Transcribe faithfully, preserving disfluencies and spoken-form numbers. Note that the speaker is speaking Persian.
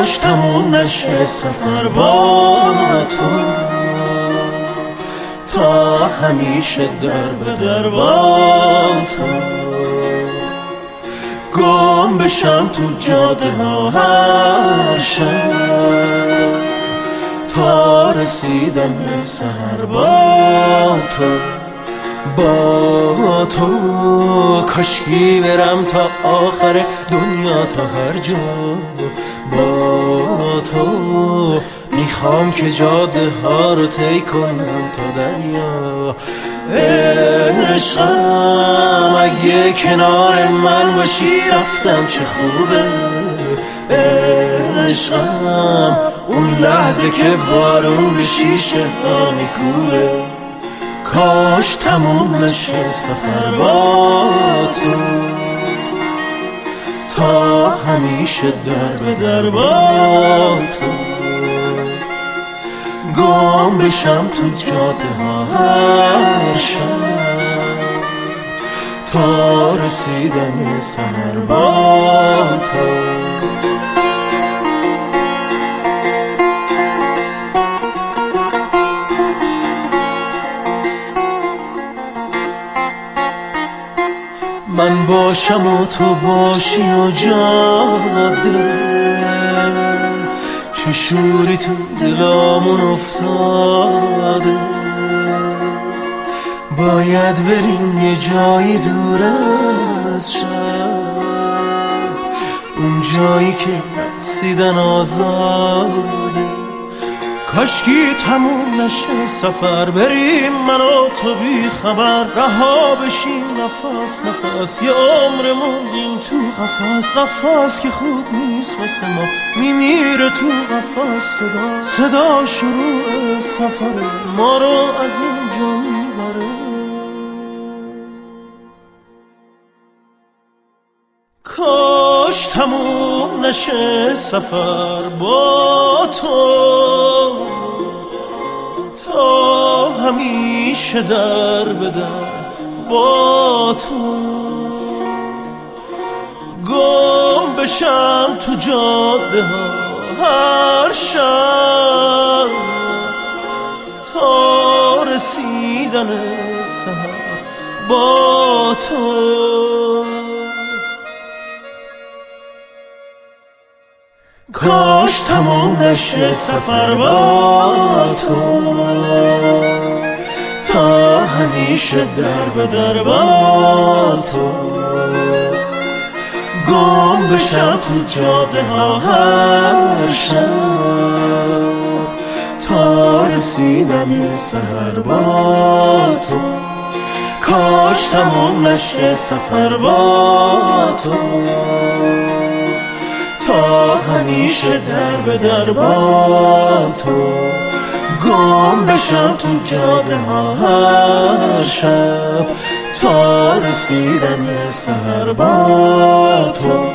کاش تموم نشه سفر با تو، تا همیشه در به در با تو، گم بشم تو جاده ها هر شب تا رسیدن به سحر با تو. با تو کاشکی برم تا آخر دنیا، تا هر جا با تو میخوام که جاده ها رو طی کنم تا دریا. عشقم اگه کنار من باشی رفتم چه خوبه، عشقم اون لحظه که بارون به شیشه ها میکوبه. کاش تموم نشه سفر با تو، تا همیشه در به در با تو، گم بشم تو جاده ها هر شب تا رسیدن سحر با تو. من باشم و تو باشی و جاده، چه شوری تو دلامون افتاده. باید بریم یه جایی دور از شهر، اون جایی که رسیدن آزاده. کاشکی تموم نشه سفر، بریم من و تو بی خبر، رها بشیم نفس نفس، یه عمر موندیم تو قفس. قفس که خوب نیست واسه ما، میمیره تو قفس. صدا صدا شروع سفره، ما رو از اینجا میبره. کاش تموم نشه سفر با تو، تا همیشه در به در با تو، گم بشم تو جاده ها هر شب تا رسیدن سحر با تو. کاش تموم نشه سفر با تو، تا همیشه در به در با تو، گم بشم تو جاده ها هر شب تا رسیدم سحر با تو. کاش تموم نشه سفر با تو، تا همیشه در به در با تو، گم بشم تو جاده ها هر شب تا رسیدن سحر با تو.